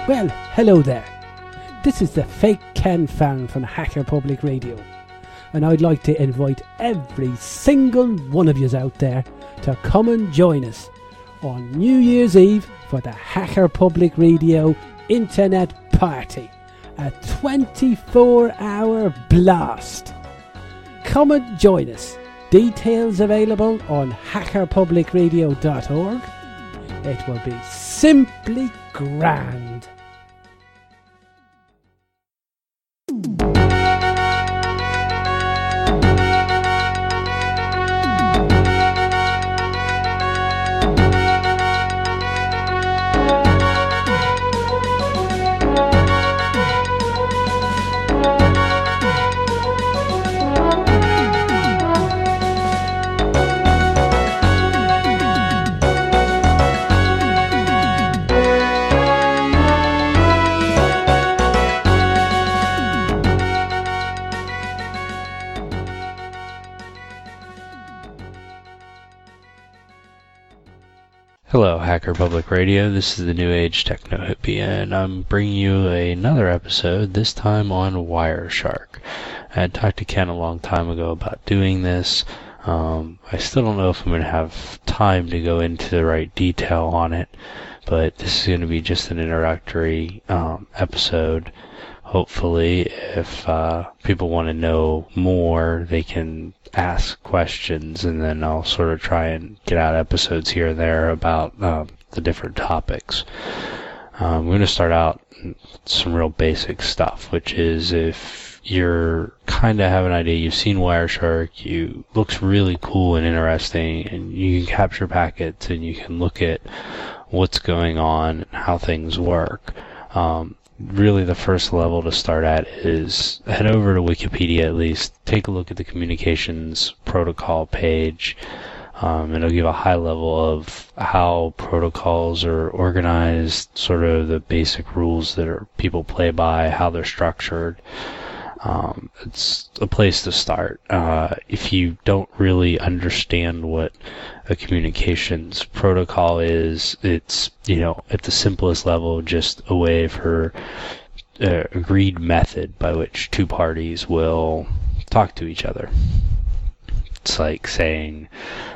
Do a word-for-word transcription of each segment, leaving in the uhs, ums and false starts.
Well, hello there. This is the Fake Ken Farron from Hacker Public Radio, and I'd like to invite every single one of yous out there to come and join us on New Year's Eve for the Hacker Public Radio Internet Party, a twenty-four hour blast. Come and join us. Details available on hacker public radio dot org. It will be simply grand. Hello, Hacker Public Radio. This is the New Age Techno Hippie, and I'm bringing you another episode, this time on Wireshark. I had talked to Ken a long time ago about doing this. Um, I still don't know if I'm going to have time to go into the right detail on it, but this is going to be just an introductory um, episode. Hopefully, if uh, people want to know more, they can ask questions, and then I'll sort of try and get out episodes here and there about um, the different topics. Um, I'm going to start out with some real basic stuff, which is if you're kind of have an idea, you've seen Wireshark, you looks really cool and interesting, and you can capture packets and you can look at what's going on and how things work. Um, Really, the first level to start at is head over to Wikipedia at least, take a look at the communications protocol page. Um, it'll give a high level of how protocols are organized, sort of the basic rules that are, people play by, how they're structured. Um, it's a place to start. Uh, if you don't really understand what a communications protocol is, it's, you know, at the simplest level, just a way for uh, agreed method by which two parties will talk to each other. It's like saying,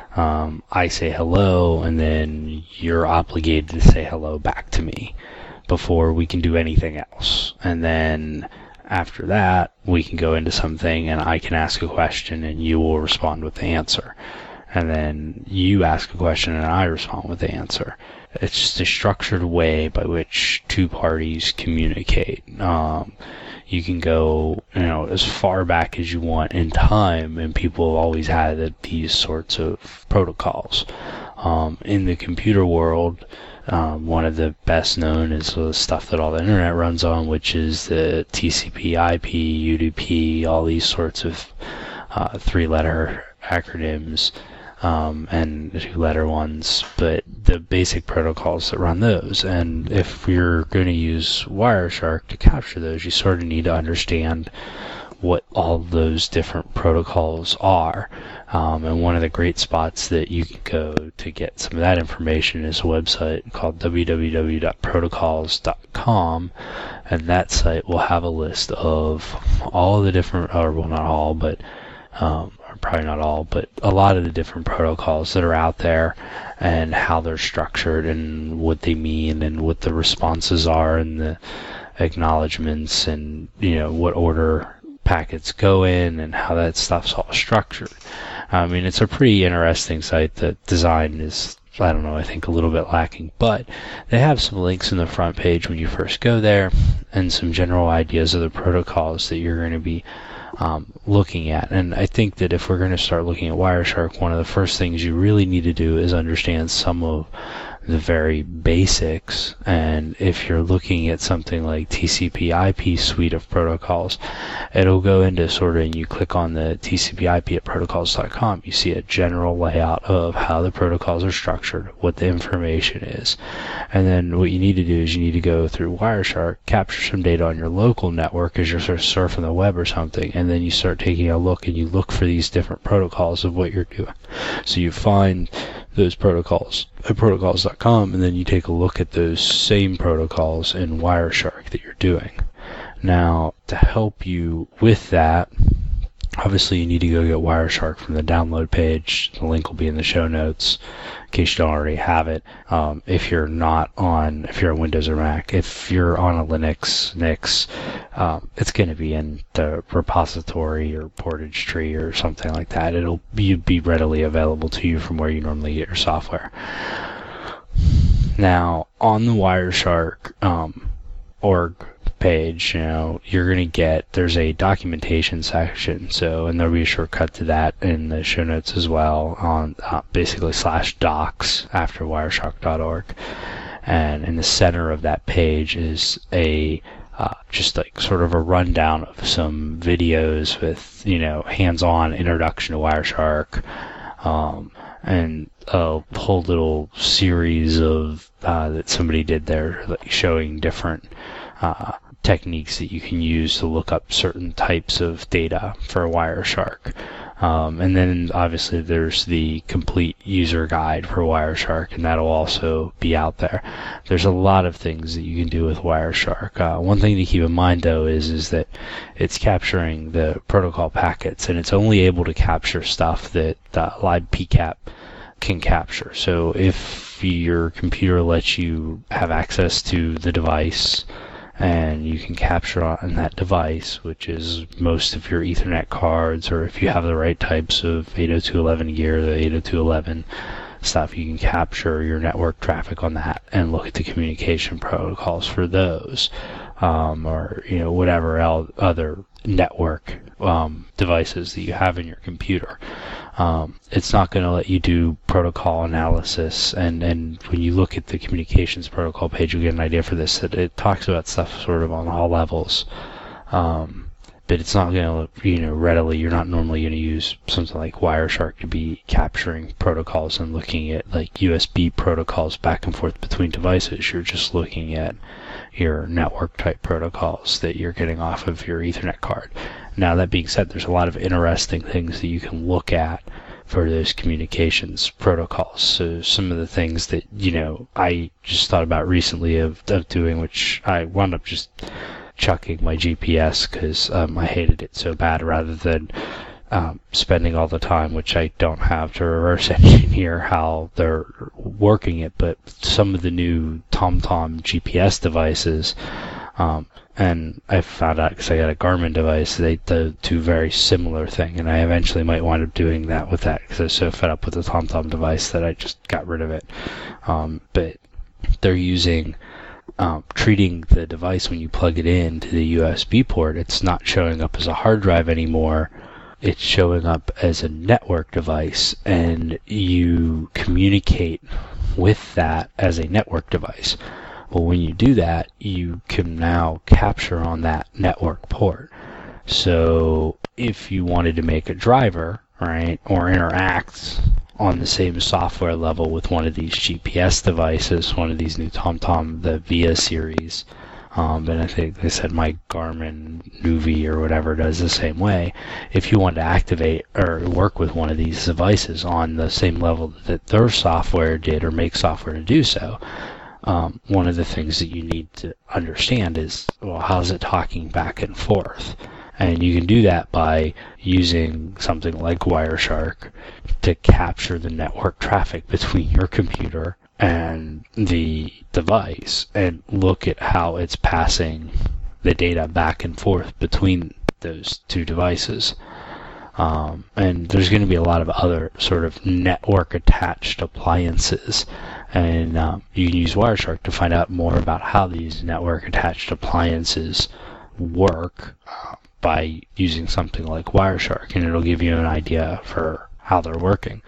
um, I say hello, and then you're obligated to say hello back to me before we can do anything else. And then after that, we can go into something and I can ask a question and you will respond with the answer. And then you ask a question and I respond with the answer. It's just a structured way by which two parties communicate. Um, you can go, you know, as far back as you want in time, and people have always had these sorts of protocols. Um, in the computer world, Um, one of the best known is the stuff that all the internet runs on, which is the T C P, I P, U D P, all these sorts of uh, three-letter acronyms um, and two-letter ones, but the basic protocols that run those. And if you're going to use Wireshark to capture those, you sort of need to understand what all those different protocols are. Um, and one of the great spots that you can go to get some of that information is a website called w w w dot protocols dot com, and that site will have a list of all the different, or well, not all, but um, or probably not all, but a lot of the different protocols that are out there and how they're structured and what they mean and what the responses are and the acknowledgements and, you know, what order packets go in and how that stuff's all structured. I mean, it's a pretty interesting site. The design is, I don't know, I think a little bit lacking, but they have some links in the front page when you first go there and some general ideas of the protocols that you're going to be um, looking at. And I think that if we're going to start looking at Wireshark, one of the first things you really need to do is understand some of the very basics. And if you're looking at something like T C P I P suite of protocols, it'll go into sort of, and you click on the T C P I P at protocols dot com, you see a general layout of how the protocols are structured, what the information is. And then what you need to do is you need to go through Wireshark, capture some data on your local network as you're sort of surfing the web or something, and then you start taking a look and you look for these different protocols of what you're doing. So you find those protocols at protocols dot com, and then you take a look at those same protocols in Wireshark that you're doing. Now, to help you with that, obviously you need to go get Wireshark from the download page. The link will be in the show notes in case you don't already have it. Um, if you're not on, if you're on Windows or Mac, if you're on a Linux, Nix, um, it's going to be in the repository or portage tree or something like that. It'll be, be readily available to you from where you normally get your software. Now, on the Wireshark um, org page, you know, you're going to get, there's a documentation section, so, and there'll be a shortcut to that in the show notes as well, on uh, basically slash docs after wireshark dot org. And in the center of that page is a uh, just like sort of a rundown of some videos with, you know, hands-on introduction to Wireshark, um, and a whole little series of uh, that somebody did there, like showing different uh, techniques that you can use to look up certain types of data for Wireshark. Um, and then obviously there's the complete user guide for Wireshark, and that'll also be out there. There's a lot of things that you can do with Wireshark. Uh, one thing to keep in mind though is, is that it's capturing the protocol packets, and it's only able to capture stuff that uh, libpcap can capture. So if your computer lets you have access to the device, and you can capture on that device, which is most of your Ethernet cards, or if you have the right types of eight oh two dot eleven gear, the eight oh two dot eleven stuff, you can capture your network traffic on that and look at the communication protocols for those, um, or you know whatever else, other network um, devices that you have in your computer. Um, it's not going to let you do protocol analysis, and, and when you look at the communications protocol page, you'll get an idea for this, that it talks about stuff sort of on all levels, um, but it's not going to, you know, readily, you're not normally going to use something like Wireshark to be capturing protocols and looking at like U S B protocols back and forth between devices. You're just looking at your network type protocols that you're getting off of your Ethernet card. Now, that being said, there's a lot of interesting things that you can look at for those communications protocols. So some of the things that, you know, I just thought about recently of, of doing, which I wound up just chucking my G P S because um, I hated it so bad, rather than um, spending all the time, which I don't have, to reverse engineer how they're working it. But some of the new TomTom G P S devices, um, and I found out because I got a Garmin device, they do two very similar thing, and I eventually might wind up doing that with that because I was so fed up with the TomTom device that I just got rid of it. Um, but they're using um, treating the device when you plug it in to the U S B port. It's not showing up as a hard drive anymore. It's showing up as a network device, and you communicate with that as a network device. Well, when you do that, you can now capture on that network port. So if you wanted to make a driver, right, or interact on the same software level with one of these G P S devices, one of these new TomTom, the Via series, um, and I think they said my Garmin Nuvi or whatever does the same way. If you want to activate or work with one of these devices on the same level that their software did, or make software to do so, Um, one of the things that you need to understand is, well, how's it talking back and forth? And you can do that by using something like Wireshark to capture the network traffic between your computer and the device and look at how it's passing the data back and forth between those two devices. Um, and there's going to be a lot of other sort of network attached appliances, and um, you can use Wireshark to find out more about how these network attached appliances work uh, by using something like Wireshark, and it'll give you an idea for how they're working.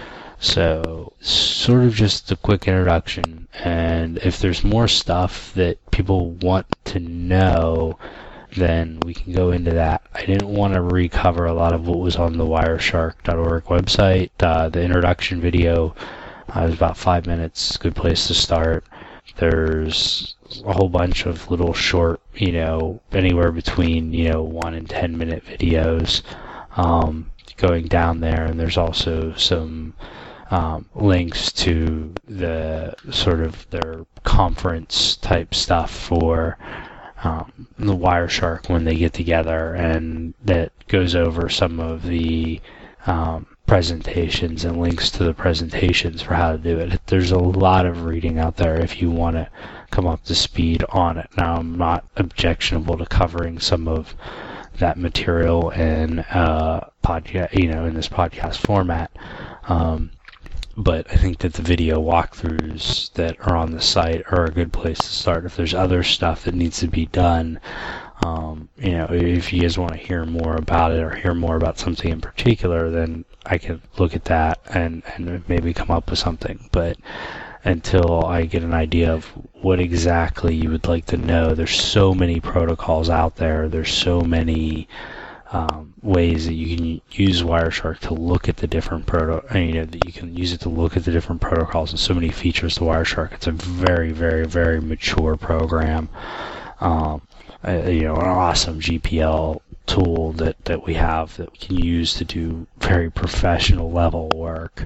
So sort of just a quick introduction, and if there's more stuff that people want to know, then we can go into that. I didn't want to recover a lot of what was on the wireshark dot org website. Uh, the introduction video uh, was about five minutes, good place to start. There's a whole bunch of little short, you know, anywhere between, you know, one and ten minute videos um, going down there, and there's also some um, links to the sort of their conference type stuff for um, the Wireshark when they get together, and that goes over some of the um, presentations and links to the presentations for how to do it. There's a lot of reading out there if you want to come up to speed on it. Now, I'm not objectionable to covering some of that material in uh, podcast, you know, in this podcast format. Um, but I think that the video walkthroughs that are on the site are a good place to start. If there's other stuff that needs to be done, um, you know, if you guys want to hear more about it or hear more about something in particular, then I can look at that and, and maybe come up with something. But until I get an idea of what exactly you would like to know, there's so many protocols out there. There's so many um, ways that you can use Wireshark to look at the different proto, you know, that you can use it to look at the different protocols, and so many features to Wireshark. It's a very, very, very mature program. Um, uh, you know, an awesome G P L tool that, that we have that we can use to do very professional level work.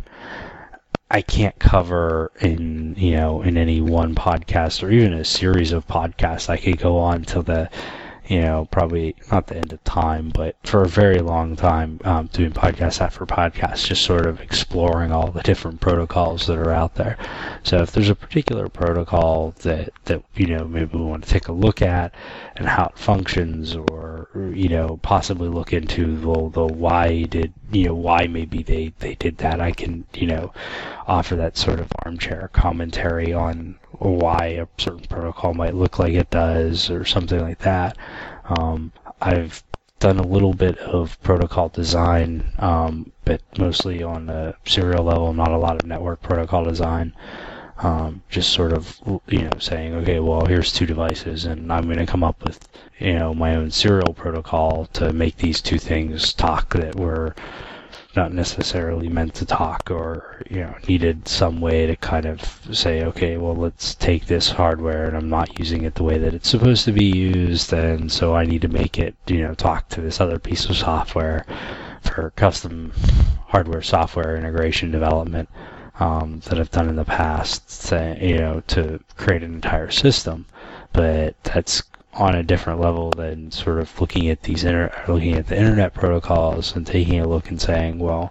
I can't cover in, you know, in any one podcast or even a series of podcasts. I could go on till the, you know, probably not the end of time, but for a very long time, um, doing podcast after podcast, just sort of exploring all the different protocols that are out there. So if there's a particular protocol that, that, you know, maybe we want to take a look at and how it functions, or, you know, possibly look into the, the why did, you know, why maybe they, they did that, I can, you know, offer that sort of armchair commentary on why a certain protocol might look like it does, or something like that. Um, I've done a little bit of protocol design, um, but mostly on the serial level, not a lot of network protocol design. Um, just sort of, you know, saying, okay, well, here's two devices, and I'm going to come up with, you know, my own serial protocol to make these two things talk that were not necessarily meant to talk, or, you know, needed some way to kind of say, okay, well, let's take this hardware and I'm not using it the way that it's supposed to be used, and so I need to make it, you know, talk to this other piece of software for custom hardware software integration development um, that I've done in the past, say, you know, to create an entire system. But that's on a different level than sort of looking at these inter looking at the internet protocols and taking a look and saying, well,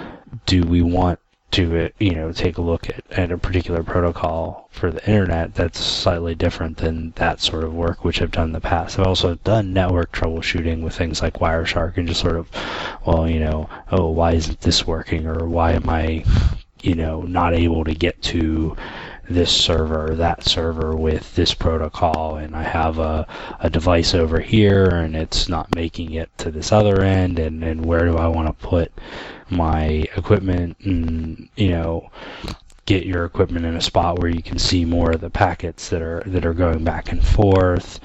do we want to, you know, take a look at, at a particular protocol for the internet that's slightly different than that sort of work, which I've done in the past. I've also done network troubleshooting with things like Wireshark, and just sort of, well, you know, oh, why isn't this working, or why am I, you know, not able to get to this server or that server with this protocol, and I have a, a device over here and it's not making it to this other end, and, and where do I want to put my equipment, and, you know, get your equipment in a spot where you can see more of the packets that are that are going back and forth.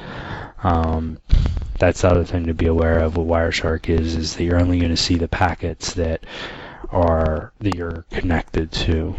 Um, that's the other thing to be aware of with Wireshark is, is that you're only going to see the packets that are that you're connected to.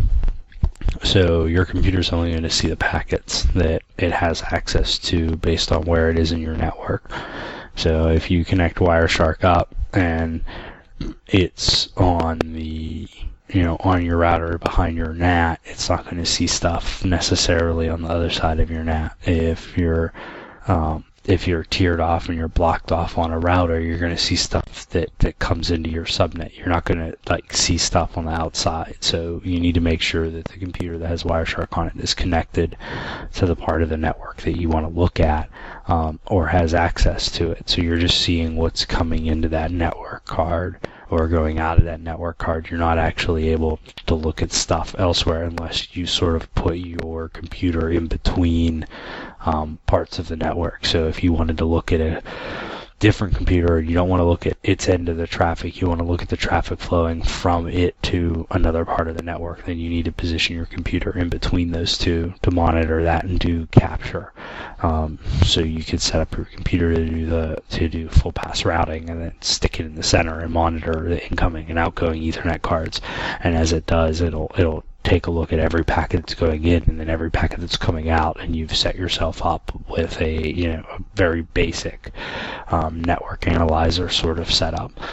So your computer's only going to see the packets that it has access to based on where it is in your network. So if you connect Wireshark up and it's on the, you know, on your router behind your N A T, it's not going to see stuff necessarily on the other side of your N A T. If you're um, if you're tiered off and you're blocked off on a router, you're going to see stuff that, that comes into your subnet. You're not going to like see stuff on the outside. So you need to make sure that the computer that has Wireshark on it is connected to the part of the network that you want to look at, um, or has access to it. So you're just seeing what's coming into that network card or going out of that network card. You're not actually able to look at stuff elsewhere unless you sort of put your computer in between um, parts of the network. So if you wanted to look at a different computer, you don't want to look at its end of the traffic, you want to look at the traffic flowing from it to another part of the network, then you need to position your computer in between those two to monitor that and do capture. Um, so you could set up your computer to do the to do full pass routing and then stick it in the center and monitor the incoming and outgoing Ethernet cards. And as it does, it'll it'll take a look at every packet that's going in and then every packet that's coming out, and you've set yourself up with a, you know, a very basic um, network analyzer sort of setup.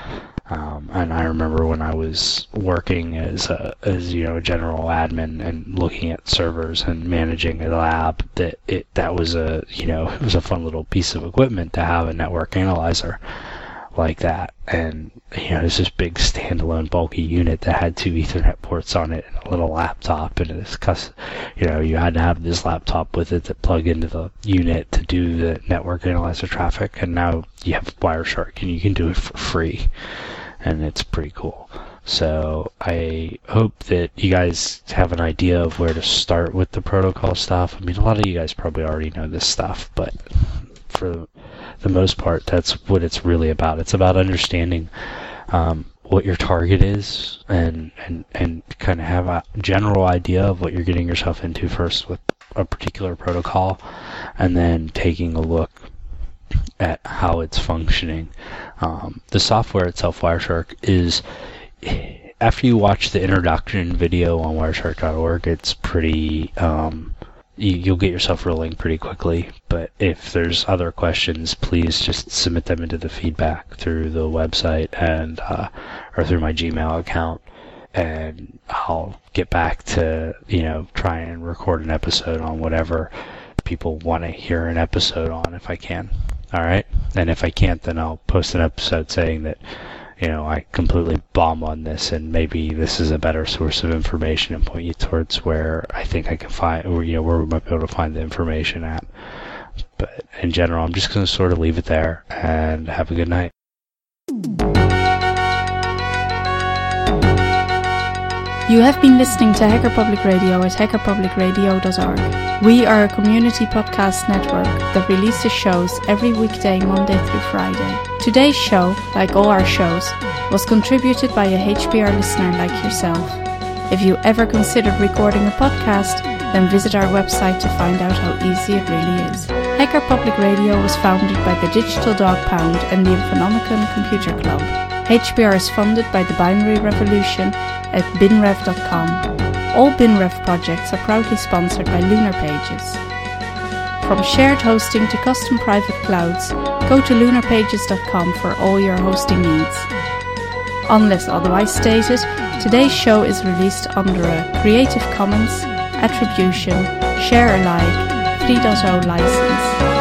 Um, and I remember when I was working as a, as you know a general admin and looking at servers and managing a lab, that it that was a you know it was a fun little piece of equipment to have a network analyzer like that. And you know, it's this big standalone bulky unit that had two Ethernet ports on it and a little laptop, and this cus- you know you had to have this laptop with it that plug into the unit to do the network analyzer traffic. And now you have Wireshark and you can do it for free, and it's pretty cool. So I hope that you guys have an idea of where to start with the protocol stuff. I mean, a lot of you guys probably already know this stuff, but for the most part, that's what it's really about. It's about understanding um, what your target is, and, and, and kind of have a general idea of what you're getting yourself into first with a particular protocol, and then taking a look at how it's functioning. Um, the software itself, Wireshark, is, after you watch the introduction video on wireshark dot org, it's pretty, um, you, you'll get yourself rolling pretty quickly. But if there's other questions, please just submit them into the feedback through the website and uh, or through my Gmail account, and I'll get back to, you know, try and record an episode on whatever people want to hear an episode on if I can. All right, and if I can't, then I'll post an episode saying that, you know, I completely bomb on this, and maybe this is a better source of information, and point you towards where I think I can find, or you know, where we might be able to find the information at. But in general, I'm just going to sort of leave it there, and have a good night. You have been listening to Hacker Public Radio at hacker public radio dot org. We are a community podcast network that releases shows every weekday, Monday through Friday. Today's show, like all our shows, was contributed by a H P R listener like yourself. If you ever considered recording a podcast, then visit our website to find out how easy it really is. Hacker Public Radio was founded by the Digital Dog Pound and the Infonomicon Computer Club. H P R is funded by the Binary Revolution at bin rev dot com. All BinRev projects are proudly sponsored by Lunar Pages. From shared hosting to custom private clouds, go to lunar pages dot com for all your hosting needs. Unless otherwise stated, today's show is released under a Creative Commons Attribution Share Alike three point oh license.